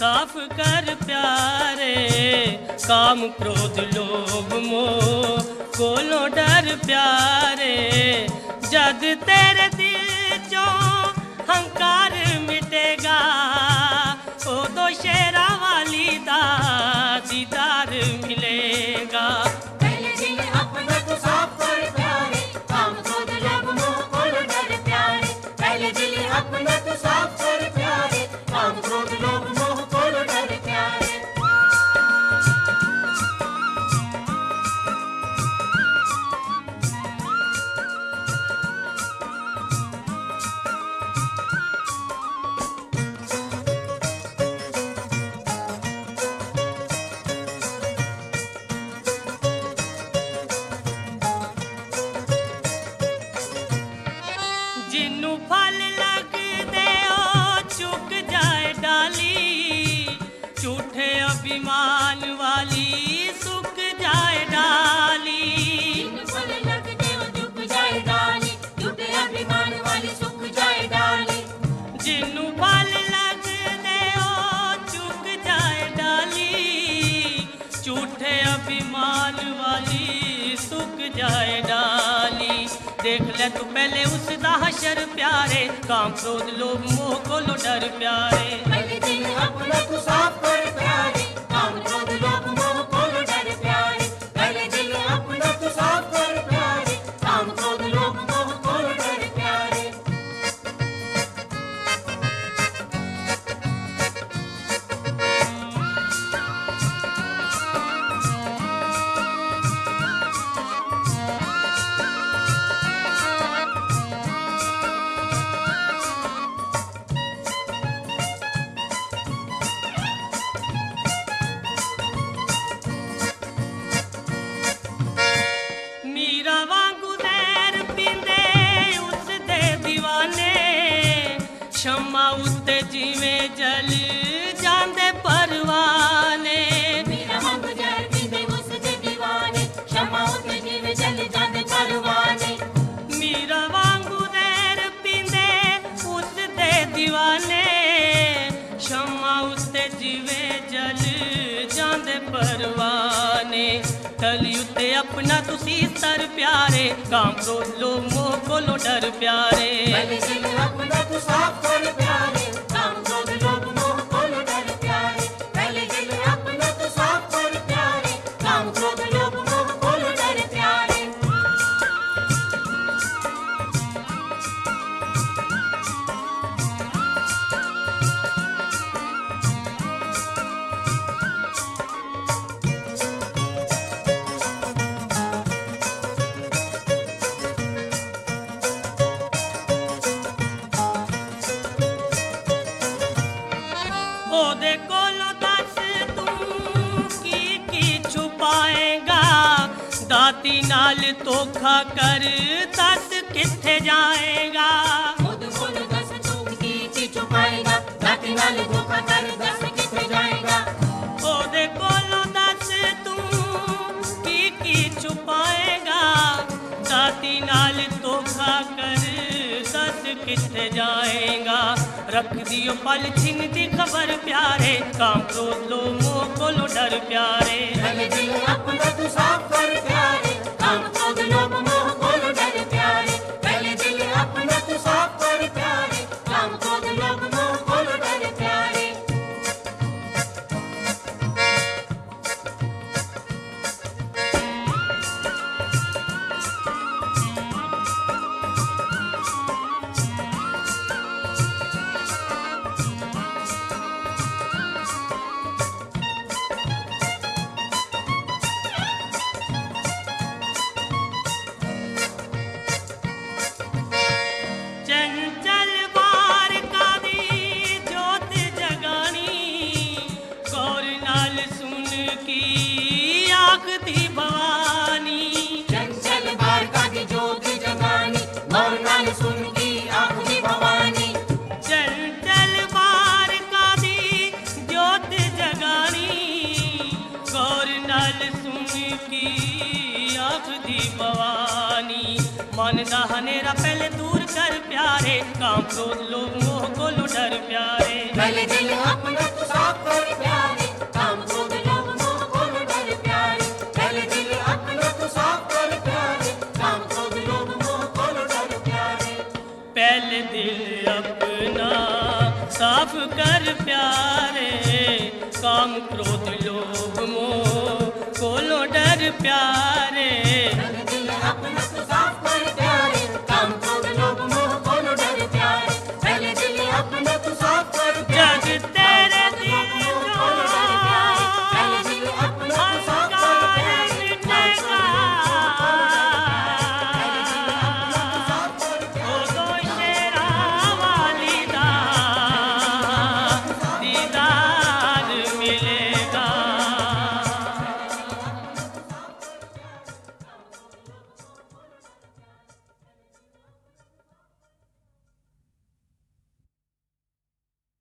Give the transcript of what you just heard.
साफ कर प्यारे, काम क्रोध लोभ मोह कोलों डर प्यारे। जद तेरे दिल चो हंकार मिटेगा, उदो शेरा वाली दा दीदार मिलेगा। पहले दिल अपना तो साफ कर प्यारे, काम क्रोध लोभ मोह कोलों डर प्यारे। पहले दिल अपना तो साफ कर प्यारे, काम क्रोध लोभ मोह कोलों डर प्यारे। जिन्नू फल लग दे ओ चुक जाए डाली, झूठे अभिमान वाली सुख जाए डाली। जिन्नू फल लग दे ओ झुक जाए डाली, झूठे अभिमान वाली सुख जाए डाली। जिन्नू फल लग दे ओ चुक जाए डाली, झूठे अभिमान वाली सुख जाए डाली। देख ले तू पहले उसदा हशर प्यारे, काम क्रोध लोभ मोह कोलों डर प्यारे। पहले दिल अपना तो साफ कर प्यारे, काम क्रोध लोभ मोह कोलों डर प्यारे। पहले दिल अपना तो साफ कर प्यारे, काम क्रोध लोभ मोह कोलों डर प्यारे। मीरा वांगू ज़हर पींदे उसदे दीवाने, शम्मा उत्ते जिवें जल जांदे परवाने। मेरा हम गुजर पींदे उसदे दीवाने, शम्मा उत्ते जिवें जल जांदे परवाने। मीरा वांगू ज़हर पींदे उसदे दीवाने, शम्मा उत्ते जिवें जल जांदे परवाने। तली उत्ते अपना तुसी सर प्यारे, काम क्रोध लोभ मोह कोलों डर प्यारे। पहले दिल अपना तो साफ कर प्यारे, काम क्रोध लोभ मोह कोलों डर प्यारे। पहले दिल अपना तो साफ कर प्यारे, काम क्रोध लोभ मोह कोलों डर प्यारे। ओदे कोलों दस तू की छुपाएगा, दाती नाल धोखा कर दस किथे जाएगा। खुद खुद दस तू की छुपाएगा, दाती नाल धोखा कर दस किथे जाएगा। ओदे कोलों दस तू की छुपाएगा, दाती नाल धोखा कर दस किथे जाएगा। रख दियो पल छिन दी खबर प्यारे, काम क्रोध लोभ मोह कोलों डर प्यारे। पहले दिल अपना तो साफ कर प्यारे, काम क्रोध लोभ मोह कोलों डर प्यारे। पहले दिल अपना तो साफ कर प्यारे, काम क्रोध लोभ मोह कोलों डर प्यारे। मानदा हनेरा पहले दूर कर प्यारे, काम क्रोध लोभ मोह को लो डर प्यारे। पहले दिल अपना तो साफ कर काम क्रोध लोभ मोह को लो डर प्यारे पहले दिल अपना